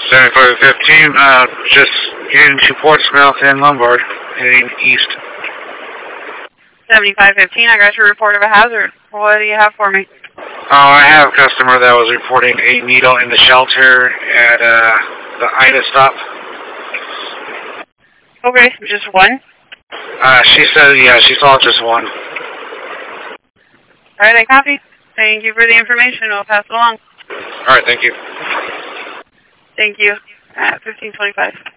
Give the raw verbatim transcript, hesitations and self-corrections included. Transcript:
seventy-five fifteen, uh, just heading to Portsmouth and Lombard, heading east. seventy-five fifteen, I got your report of a hazard. What do you have for me? Oh, I have a customer that was reporting a needle in the shelter at, uh, the Ida stop. Okay, just one? Uh, she said, yeah, she saw just one. Alright, I copy. Thank you for the information. I'll pass it along. Alright, thank you. Thank you. At fifteen twenty-five.